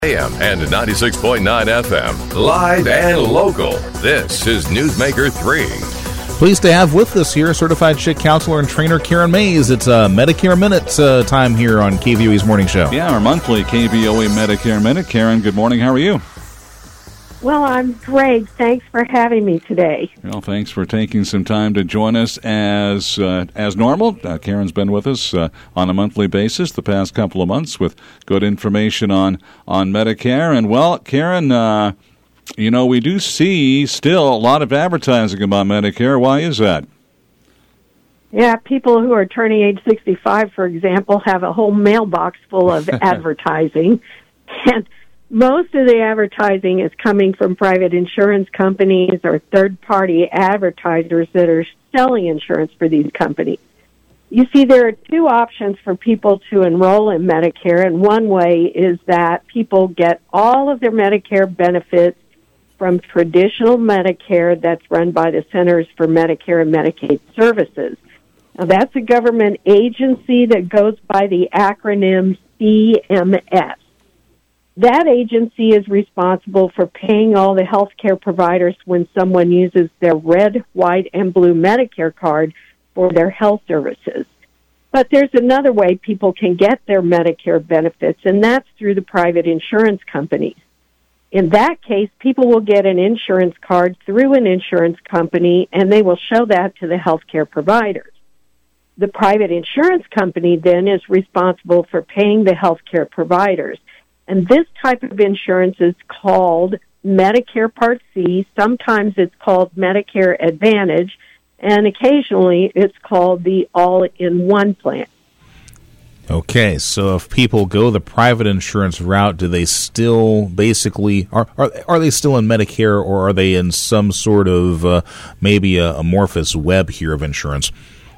AM and 96.9 FM, live and local. This is Newsmaker 3. Pleased to have with us here certified chick counselor and trainer Karen Mays. It's Medicare Minute time here on KVOE's Morning Show. Yeah, our monthly KVOE Medicare Minute. Karen, good morning. How are you? Well, I'm great. Thanks for having me today. Well, thanks for taking some time to join us as normal. Karen's been with us on a monthly basis the past couple of months with good information on Medicare. And, well, Karen, we do see still a lot of advertising about Medicare. Why is that? Yeah, people who are turning age 65, for example, have a whole mailbox full of advertising. And most of the advertising is coming from private insurance companies or third-party advertisers that are selling insurance for these companies. You see, there are two options for people to enroll in Medicare, and one way is that people get all of their Medicare benefits from traditional Medicare that's run by the Centers for Medicare and Medicaid Services. Now, that's a government agency that goes by the acronym CMS. That agency is responsible for paying all the health care providers when someone uses their red, white, and blue Medicare card for their health services. But there's another way people can get their Medicare benefits, and that's through the private insurance companies. In that case, people will get an insurance card through an insurance company, and they will show that to the health care providers. The private insurance company then is responsible for paying the health care providers. And this type of insurance is called Medicare Part C. Sometimes it's called Medicare Advantage, and occasionally it's called the All-in-One Plan. Okay, so if people go the private insurance route, do they still basically are they still in Medicare, or are they in some sort of maybe a amorphous web here of insurance?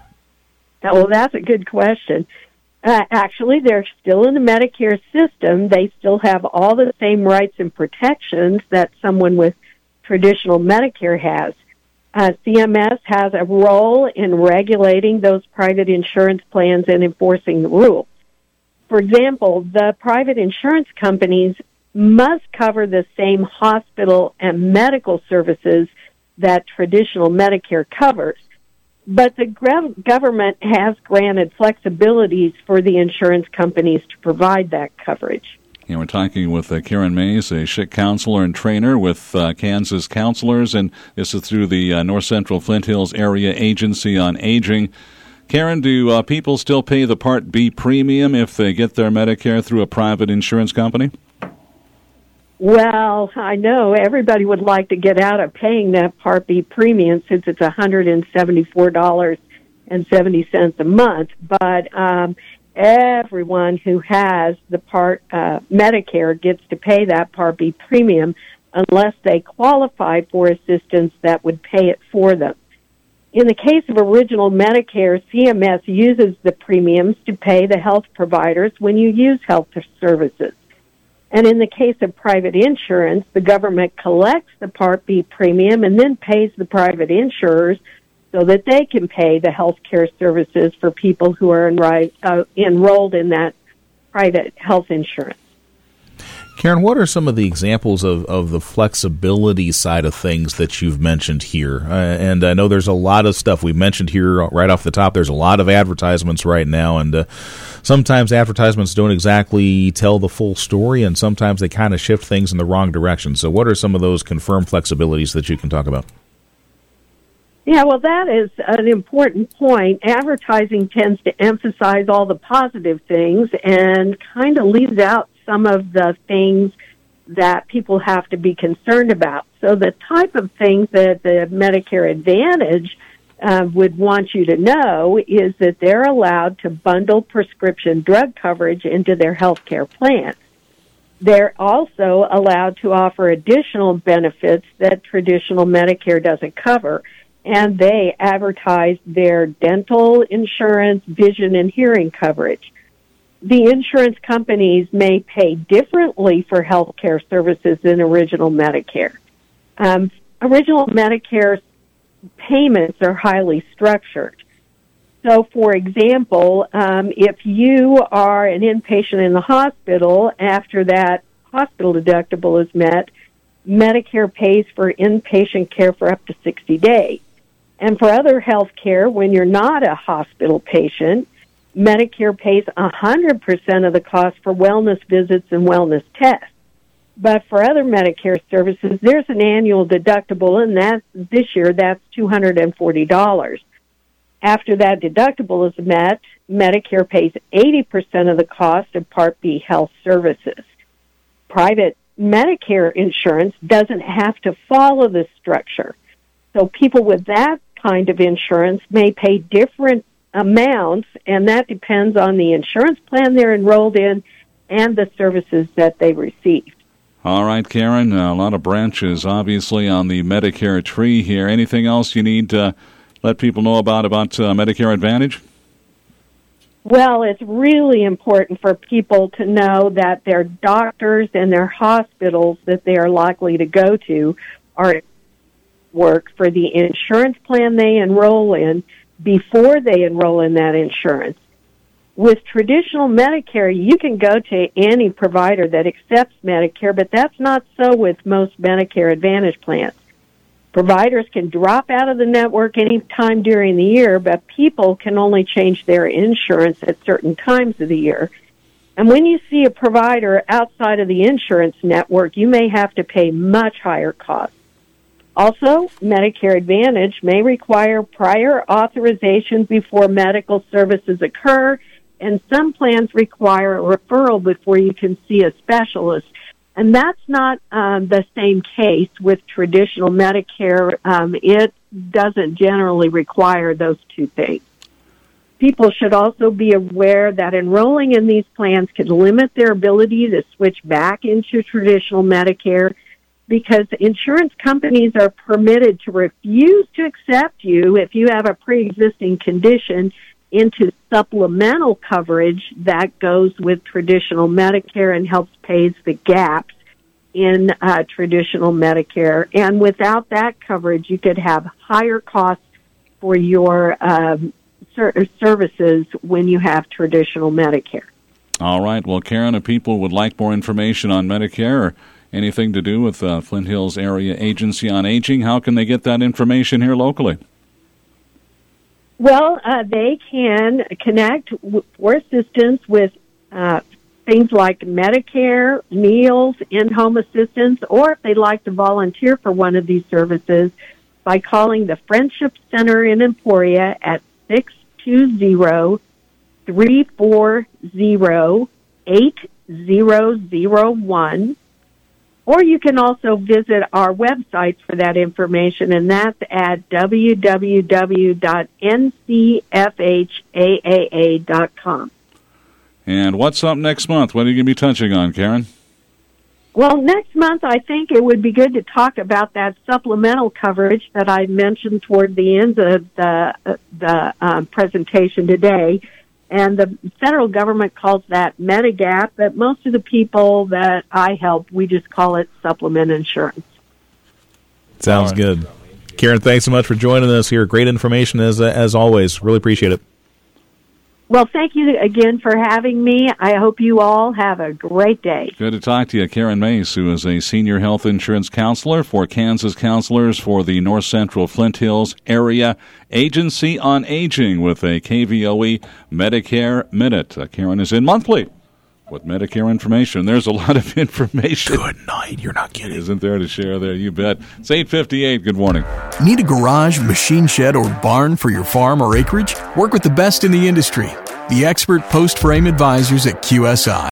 Well, that's a good question. Actually, they're still in the Medicare system. They still have all the same rights and protections that someone with traditional Medicare has. CMS has a role in regulating those private insurance plans and enforcing the rules. For example, the private insurance companies must cover the same hospital and medical services that traditional Medicare covers. But the government has granted flexibilities for the insurance companies to provide that coverage. And we're talking with Karen Mays, a CHIC counselor and trainer with Kansas Counselors, and this is through the North Central Flint Hills Area Agency on Aging. Karen, do people still pay the Part B premium if they get their Medicare through a private insurance company? Well, I know everybody would like to get out of paying that Part B premium since it's $174.70 a month, but everyone who has the Medicare gets to pay that Part B premium unless they qualify for assistance that would pay it for them. In the case of original Medicare, CMS uses the premiums to pay the health providers when you use health services. And in the case of private insurance, the government collects the Part B premium and then pays the private insurers so that they can pay the health care services for people who are enrolled in that private health insurance. Karen, what are some of the examples of the flexibility side of things that you've mentioned here? And I know there's a lot of stuff we've mentioned here right off the top. There's a lot of advertisements right now, and sometimes advertisements don't exactly tell the full story, and sometimes they kind of shift things in the wrong direction. So what are some of those confirmed flexibilities that you can talk about? Yeah, well, that is an important point. Advertising tends to emphasize all the positive things and kind of leaves out some of the things that people have to be concerned about. So the type of things that the Medicare Advantage would want you to know is that they're allowed to bundle prescription drug coverage into their health care plan. They're also allowed to offer additional benefits that traditional Medicare doesn't cover, and they advertise their dental insurance, vision, and hearing coverage. The insurance companies may pay differently for health care services than original Medicare. Original Medicare payments are highly structured. So, for example, if you are an inpatient in the hospital, after that hospital deductible is met, Medicare pays for inpatient care for up to 60 days. And for other health care, when you're not a hospital patient, Medicare pays 100% of the cost for wellness visits and wellness tests. But for other Medicare services, there's an annual deductible, and this year that's $240. After that deductible is met, Medicare pays 80% of the cost of Part B health services. Private Medicare insurance doesn't have to follow this structure. So people with that kind of insurance may pay different amounts, and that depends on the insurance plan they're enrolled in and the services that they received. All right, Karen, a lot of branches, obviously, on the Medicare tree here. Anything else you need to let people know about Medicare Advantage? Well, it's really important for people to know that their doctors and their hospitals that they are likely to go to are work for the insurance plan they enroll in before they enroll in that insurance. With traditional Medicare, you can go to any provider that accepts Medicare, but that's not so with most Medicare Advantage plans. Providers can drop out of the network any time during the year, but people can only change their insurance at certain times of the year. And when you see a provider outside of the insurance network, you may have to pay much higher costs. Also, Medicare Advantage may require prior authorization before medical services occur, and some plans require a referral before you can see a specialist. And that's not the same case with traditional Medicare. It doesn't generally require those two things. People should also be aware that enrolling in these plans can limit their ability to switch back into traditional Medicare, because insurance companies are permitted to refuse to accept you if you have a pre-existing condition into supplemental coverage that goes with traditional Medicare and helps pay the gaps in traditional Medicare. And without that coverage, you could have higher costs for your services when you have traditional Medicare. All right. Well, Karen, if people would like more information on Medicare or anything to do with Flint Hills Area Agency on Aging, how can they get that information here locally? Well, they can connect for assistance with things like Medicare, meals, in-home assistance, or if they'd like to volunteer for one of these services, by calling the Friendship Center in Emporia at 620-340-8001. Or you can also visit our websites for that information, and that's at www.ncfhaaa.com. And what's up next month? What are you going to be touching on, Karen? Well, next month I think it would be good to talk about that supplemental coverage that I mentioned toward the end of the presentation today. And the federal government calls that Medigap, but most of the people that I help, we just call it supplement insurance. Sounds good. Karen, thanks so much for joining us here. Great information as always. Really appreciate it. Well, thank you again for having me. I hope you all have a great day. Good to talk to you. Karen Mace, who is a senior health insurance counselor for Kansas Counselors for the North Central Flint Hills Area Agency on Aging with a KVOE Medicare Minute. Karen is in monthly with Medicare information. There's a lot of information. Good night. You're not kidding. Isn't there to share there? You bet. It's 8:58. Good morning. Need a garage, machine shed, or barn for your farm or acreage? Work with the best in the industry. The expert post-frame advisors at QSI.